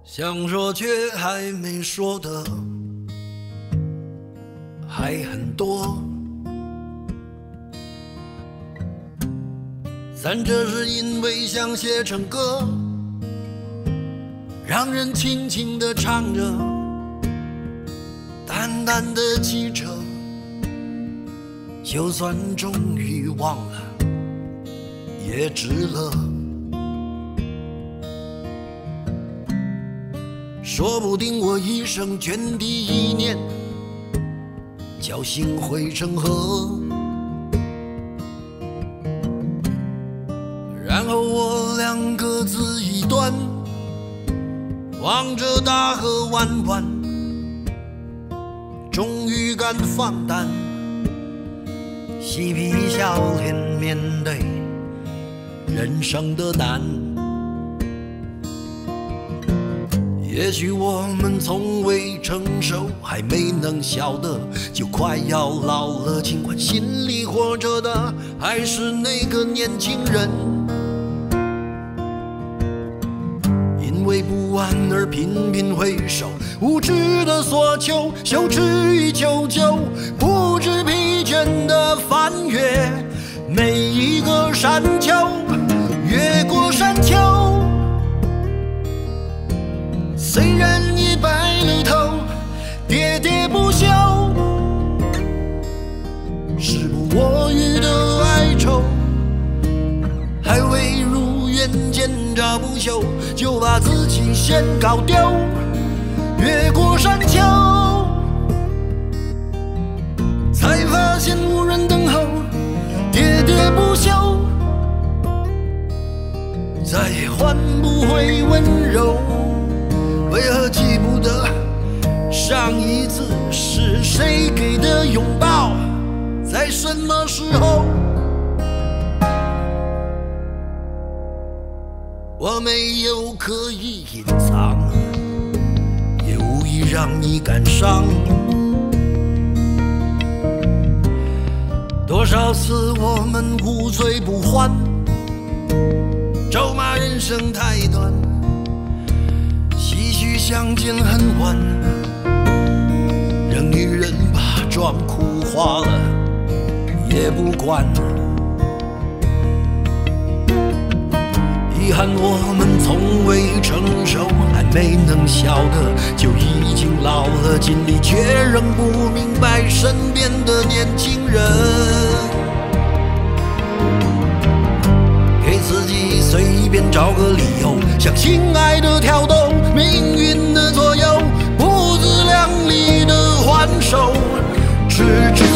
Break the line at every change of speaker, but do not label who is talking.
想说却还没说的还很多，但这是因为想写成歌，让人轻轻地唱着，淡淡的记着，就算终于忘了也值了。说不定我一生涓滴一念，侥幸汇成河，然后我俩各自一端，望着大河弯弯，终于敢放胆，嬉皮笑脸面对人生的难。也许我们从未成熟，还没能晓得，就快要老了。尽管心里活着的还是那个年轻人，因为不安而频频回首，无知的索求，羞耻与求救，不知疲倦的翻越每一个山丘，越过山丘。虽然已白了头，喋喋不休，时不我予的哀愁，还未如愿见着不朽，就把自己先搞丢。越过山丘，才发现无人等候，喋喋不休，再也换不回温柔。为何记不得上一次是谁给的拥抱，在什么时候？我没有刻意隐藏，也无意让你感伤。多少次我们无醉不欢，咒骂人生太短，唏嘘相见恨晚，让女人把妆哭花了也不管。遗憾我们从未成熟，还没能晓得，就已经老了，尽力却仍不明白身边的年轻人。给自己随便找个理由，向心爱的挑逗，命运的左右，不自量力的还手，直至